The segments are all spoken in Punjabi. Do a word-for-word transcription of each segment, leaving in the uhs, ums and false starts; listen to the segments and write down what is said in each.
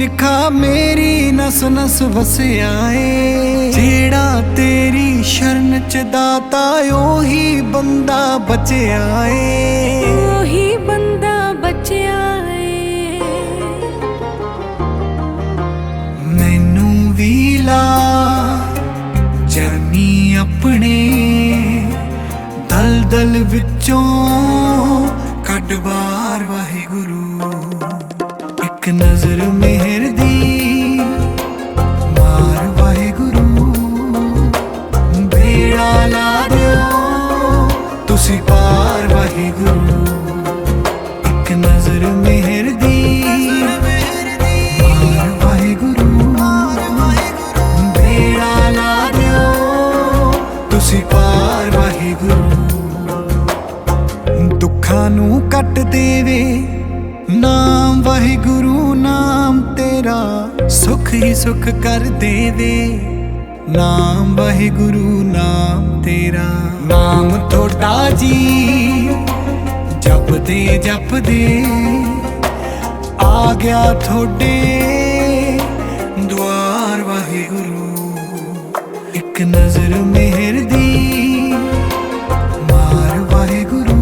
ਈਰਖਾ ਮੇਰੀ ਨਸ ਨਸ ਵਸਿਆ ਏ। ਜਿਹੜਾ ਤੇਰੀ ਸ਼ਰਨ ਚ ਦਾਤਾ ਉਹੀ ਬੰਦਾ ਬਚਿਆ ਏ, ਉਹੀ ਬੰਦਾ ਬਚਿਆ ਏ। ਮੈਨੂੰ ਵੀ ਲਾ ਜਾਨੀ ਆਪਣੇ ਦਲਦਲ ਵਿੱਚੋਂ ਕੱਢ ਬਾਹਰ ਵਾਹਿਗੁਰੂ। ਇੱਕ ਨਜ਼ਰ ਮਿਹਰ ਦੀ ਮਾਰ ਵਾਹਿਗੁਰੂ, ਬੇੜਾ ਲਾ ਦਿਓ ਤੁਸੀਂ ਪਾਰ ਵਾਹਿਗੁਰੂ। ਇੱਕ ਨਜ਼ਰ ਮਿਹਰ ਦੀ ਮਾਰ ਵਾਹਿਗੁਰੂ, ਬੇੜਾ ਲਾ ਦਿਓ ਤੁਸੀਂ ਪਾਰ ਵਾਹਿਗੁਰੂ। ਦੁੱਖਾਂ ਨੂੰ ਕੱਟ ਦੇਵੇ ਨਾਮ ਵਾਹਿਗੁਰੂ, ਨਾਮ ਤੇਰਾ ਸੁਖ ਹੀ ਸੁਖ ਕਰ ਦੇਵੇ। ਨਾਮ ਵਾਹਿਗੁਰੂ ਨਾਮ ਤੇਰਾ, ਨਾਮ ਤੁਹਾਡਾ ਜੀ ਜਪਦੇ ਜਪਦੇ ਆ ਗਿਆ ਤੁਹਾਡੇ ਦੁਆਰ ਵਾਹਿਗੁਰੂ। ਇੱਕ ਨਜ਼ਰ ਮਿਹਰ ਦੀ ਮਾਰ ਵਾਹਿਗੁਰੂ,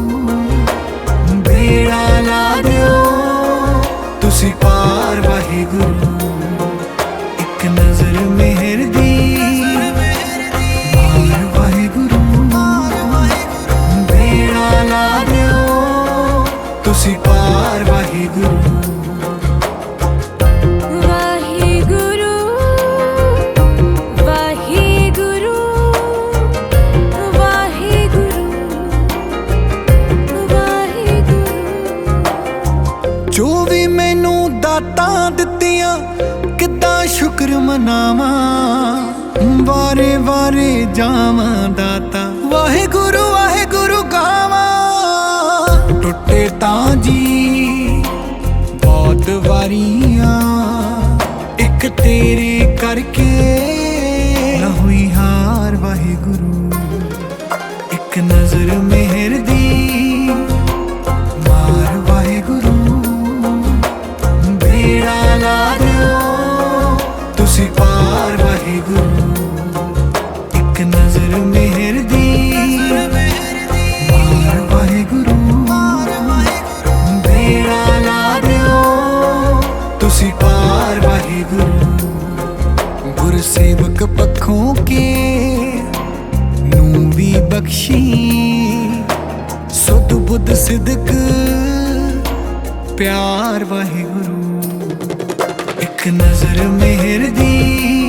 ਬੇੜਾ ਲਾ ਦਿਓ ਤੁਸੀਂ ਪਾਰ ਵਾਹਿਗੁਰੂ। ਇੱਕ ਨਜ਼ਰ ਮਿਹਰ ਦੀ ਮਾਰ ਵਾਹਿਗੁਰੂ, ਬੇੜਾ ਲਾ ਦਿਓ ਤੁਸੀਂ ਪਾਰ ਵਾਹਿਗੁਰੂ। ਜੋ ਵੀ ਮੈਨੂੰ ਦਾਤਾਂ ਦਿੱਤੀਆਂ ਕਿੱਦਾਂ ਸ਼ੁਕਰ ਮਨਾਵਾਂ, ਵਾਰੇ ਵਾਰੇ ਜਾਵਾਂ ਦਾਤਾ ਵਾਹਿਗੁਰੂ ਵਾਹਿਗੁਰੂ ਗਾਵਾਂ। ਟੁੱਟੇ ਤਾਂ ਜੀ ਬਹੁਤ ਵਾਰੀਆਂ ਇੱਕ ਤੇਰੇ ਕਰਕੇ ਨਾ ਹੋਈ ਹਾਰ ਵਾਹਿਗੁਰੂ। ਇੱਕ ਨਜ਼ਰ ਮਿਹਰ ਦੀ ਮਾਰ ਵਾਹਿਗੁਰੂ, ਬੇੜਾ ਲਾ ਦਿਓ ਤੁਸੀਂ ਪਾਰ ਵਾਹਿਗੁਰੂ। ਇੱਕ ਨਜ਼ਰ ਮਿਹਰ ਦੀ ਮਾਰ ਵਾਹਿਗੁਰੂ, ਬੇੜਾ ਲਾ ਦਿਓ ਤੁਸੀਂ ਪਾਰ ਵਾਹਿਗੁਰੂ। ਗੁਰਸੇਵਕ ਪੱਖੋਂ ਕੇ ਨੂੰ ਵੀ ਬਖਸ਼ੀ ਸੁਧ ਬੁੱਧ ਸਿਦਕ ਪਿਆਰ ਵਾਹਿਗੁਰੂ। ਇੱਕ ਨਜ਼ਰ ਮਿਹਰ ਦੀ